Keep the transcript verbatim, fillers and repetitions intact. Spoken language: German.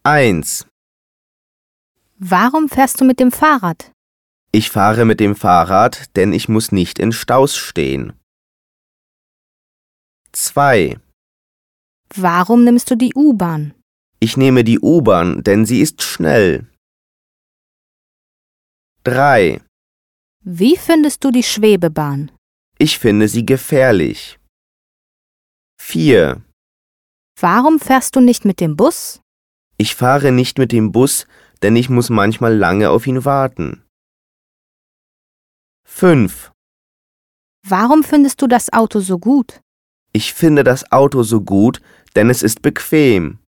eins. Warum fährst du mit dem Fahrrad? Ich fahre mit dem Fahrrad, denn ich muss nicht in Staus stehen. zwei. Warum nimmst du die U-Bahn? Ich nehme die U-Bahn, denn sie ist schnell. drei. Wie findest du die Schwebebahn? Ich finde sie gefährlich. vier. Warum fährst du nicht mit dem Bus? Ich fahre nicht mit dem Bus, denn ich muss manchmal lange auf ihn warten. fünf. Warum findest du das Auto so gut? Ich finde das Auto so gut, denn es ist bequem.